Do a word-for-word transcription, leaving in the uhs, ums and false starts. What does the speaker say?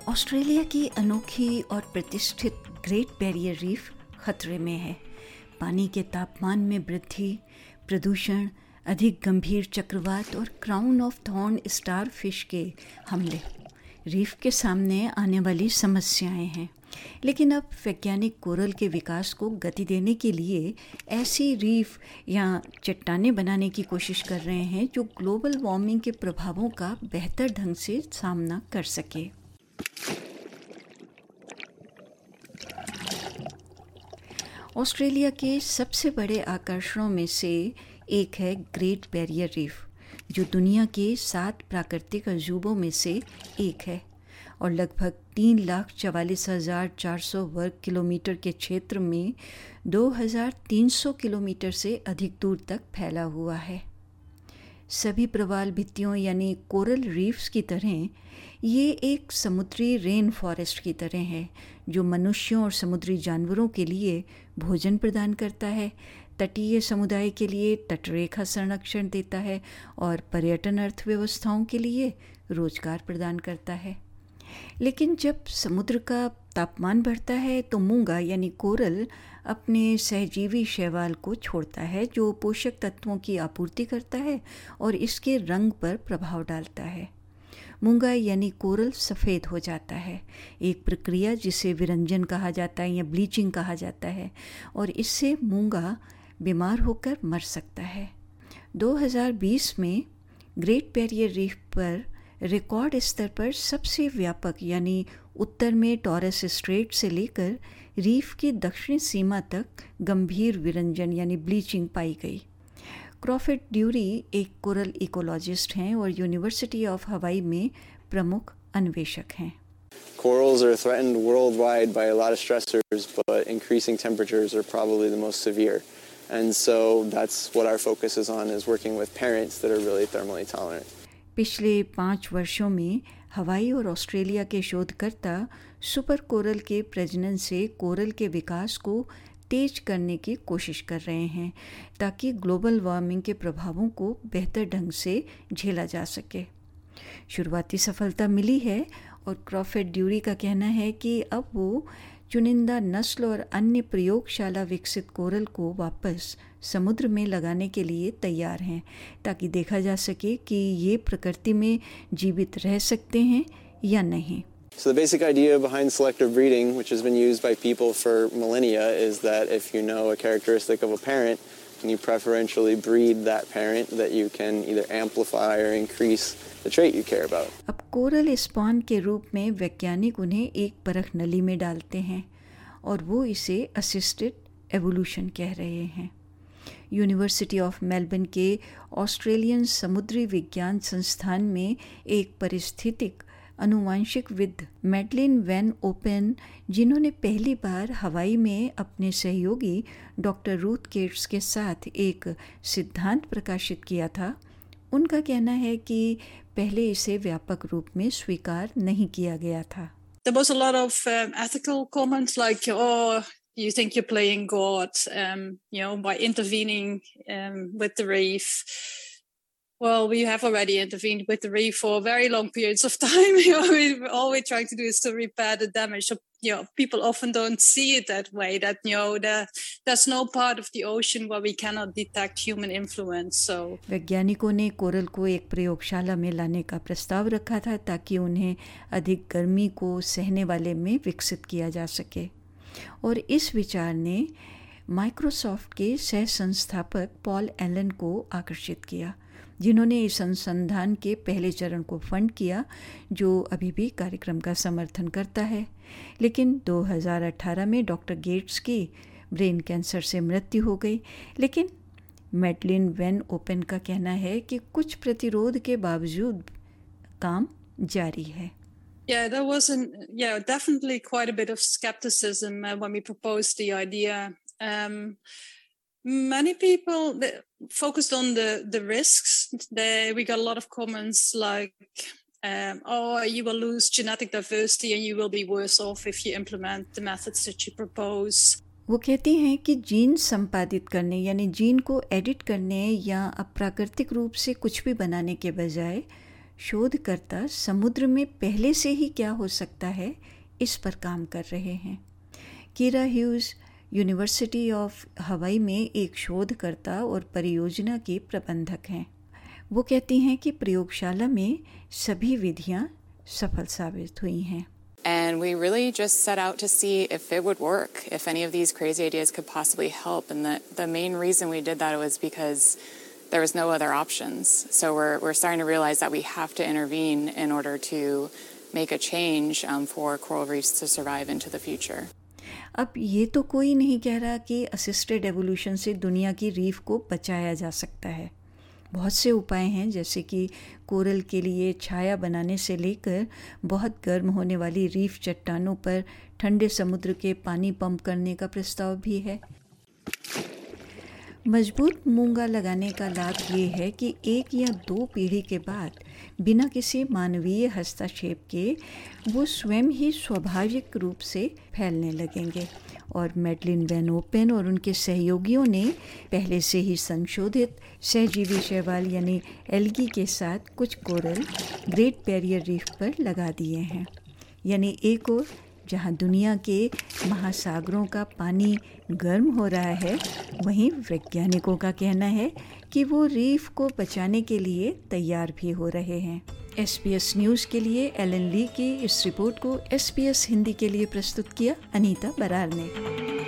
Australia की अनोखी और प्रतिष्ठित ग्रेट बैरियर रीफ खतरे में है। पानी के तापमान में वृद्धि, प्रदूषण, अधिक गंभीर चक्रवात और crown of thorn starfish के हमले रीफ के सामने आने वाली समस्याएं हैं। लेकिन अब वैज्ञानिक कोरल के विकास को गति देने के लिए ऐसी रीफ या चट्टानें बनाने की कोशिश कर रहे हैं जो ग्लोबल वार्मिंग के प्रभावों का बेहतर ढंग से सामना कर सके। ऑस्ट्रेलिया के सबसे बड़े आकर्षणों में से एक है ग्रेट बैरियर रीफ, जो दुनिया के सात प्राकृतिक अजूबों में से एक है और लगभग तीन लाख चवालीस हजार चार सौ वर्ग किलोमीटर के क्षेत्र में दो हजार तीन सौ किलोमीटर से अधिक दूर तक फैला हुआ है। सभी प्रवाल भित्तियों यानी कोरल रीफ्स की तरह ये एक समुद्री रेन फॉरेस्ट की तरह है, जो मनुष्यों और समुद्री जानवरों के लिए भोजन प्रदान करता है, तटीय समुदाय के लिए तटरेखा संरक्षण देता है और पर्यटन अर्थव्यवस्थाओं के लिए रोजगार प्रदान करता है। लेकिन जब समुद्र का तापमान बढ़ता है तो मूंगा यानी कोरल अपने सहजीवी शैवाल को छोड़ता है, जो पोषक तत्वों की आपूर्ति करता है और इसके रंग पर प्रभाव डालता है। मूंगा यानी कोरल सफ़ेद हो जाता है, एक प्रक्रिया जिसे विरंजन कहा जाता है या ब्लीचिंग कहा जाता है, और इससे मूंगा बीमार होकर मर सकता है। दो हज़ार बीस में ग्रेट बैरियर रीफ पर रिकॉर्ड स्तर पर सबसे व्यापक यानी उत्तर में टॉरस स्ट्रेट से लेकर रीफ की दक्षिणी सीमा तक गंभीर विरंजन यानी ब्लीचिंग पाई गई। क्रॉफर्ड ड्यूरी एक कोरल इकोलॉजिस्ट हैं और यूनिवर्सिटी ऑफ हवाई में प्रमुख अन्वेषक हैं। Corals are threatened worldwide by a lot of stressors, but increasing temperatures are probably the most severe. And so that's what our focus is on, is working with parents that are really thermally tolerant. पिछले पाँच वर्षों में हवाई और Australia के शोधकर्ता super coral के प्रजनन से कोरल के विकास को तेज करने की कोशिश कर रहे हैं, ताकि ग्लोबल वार्मिंग के प्रभावों को बेहतर ढंग से झेला जा सके। शुरुआती सफलता मिली है और क्रॉफर्ड ड्यूरी का कहना है कि अब वो चुनिंदा नस्ल और अन्य प्रयोगशाला विकसित कोरल को वापस समुद्र में लगाने के लिए तैयार हैं, ताकि देखा जा सके कि ये प्रकृति में जीवित रह सकते हैं या नहीं। So the basic idea behind selective breeding, which has been used by people for millennia, is that if you know a characteristic of a parent and you preferentially breed that parent, that you can either amplify or increase the trait you care about. अब coral spawn के रूप में वैज्ञानिक उन्हें एक परख नली में डालते हैं और वो इसे असिस्टेड एवोल्यूशन कह रहे हैं। यूनिवर्सिटी ऑफ मेलबर्न के ऑस्ट्रेलियन समुद्री विज्ञान संस्थान में एक परिस्थितिक अनुवांशिकविद मैडलिन वैन ओपन, जिन्होंने पहली बार हवाई में अपने सहयोगी डॉक्टर रूथ केट्स के साथ एक सिद्धांत प्रकाशित किया था, उनका कहना है कि पहले इसे व्यापक रूप में स्वीकार नहीं किया गया था। There was a lot of um, ethical comments like, oh, you think you're playing God, um, you know, by intervening um, with the reef. Well, we have already intervened with the reef for very long periods of time. You know, we, all we're trying to do is to repair the damage. So, you know, people often don't see it that way, that, you know, the, there's no part of the ocean where we cannot detect human influence. So वैज्ञानिकों ने coral को एक प्रयोगशाला में लाने का प्रस्ताव रखा था, ताकि उन्हें अधिक गर्मी को सहने वाले में विकसित किया जा सके। और इस विचार ने माइक्रोसॉफ्ट के सह संस्थापक पॉल एलन को आकर्षित किया, जिन्होंने इस अनुसंधान के पहले चरण को फंड किया, जो अभी भी कार्यक्रम का समर्थन करता है। लेकिन दो हज़ार अठारह में डॉक्टर गेट्स की ब्रेन कैंसर से मृत्यु हो गई। लेकिन मैडलिन वैन ओपन का कहना है कि कुछ प्रतिरोध के बावजूद काम जारी है। yeah, there was an, yeah, definitely quite a bit of skepticism uh, when we proposed the idea. Um, Many people they focused on the, the risks. They, we got a lot of comments like, um, oh, you will lose genetic diversity and you will be worse off if you implement the methods that you propose. वो कहती हैं कि gene संपादित करने यानी gene को edit करने या अप्राकृतिक रूप से कुछ भी बनाने के बजाय शोधकर्ता समुद्र में पहले से ही क्या हो सकता है इस पर काम कर रहे हैं। कीरा ह्यूज यूनिवर्सिटी ऑफ हवाई में एक शोधकर्ता और परियोजना के प्रबंधक हैं। वो कहती हैं कि प्रयोगशाला में सभी विधियां सफल साबित हुई हैं। And we really just set out to see if it would work, if any of these crazy ideas could possibly help. And the, the main reason we did that was because there was no other options. So we're, we're starting to realize that we have to intervene in order to make a change um, for coral reefs to survive into the future. अब ये तो कोई नहीं कह रहा कि assisted evolution से दुनिया की रीफ को बचाया जा सकता है। बहुत से उपाय हैं, जैसे कि कोरल के लिए छाया बनाने से लेकर बहुत गर्म होने वाली रीफ चट्टानों पर ठंडे समुद्र के पानी पंप करने का प्रस्ताव भी है। मजबूत मूंगा लगाने का लाभ ये है कि एक या दो पीढ़ी के बाद बिना किसी मानवीय हस्तक्षेप के वो स्वयं ही स्वाभाविक रूप से फैलने लगेंगे। और मैडलिन वैन ओपन और उनके सहयोगियों ने पहले से ही संशोधित सहजीवी शैवाल यानी एल्गी के साथ कुछ कोरल ग्रेट बैरियर रीफ पर लगा दिए हैं। यानी एक और जहां दुनिया के महासागरों का पानी गर्म हो रहा है, वहीं वैज्ञानिकों का कहना है कि वो रीफ को बचाने के लिए तैयार भी हो रहे हैं। एस पी एस न्यूज़ के लिए एलन ली की इस रिपोर्ट को एस पी एस हिंदी के लिए प्रस्तुत किया अनीता बरार ने।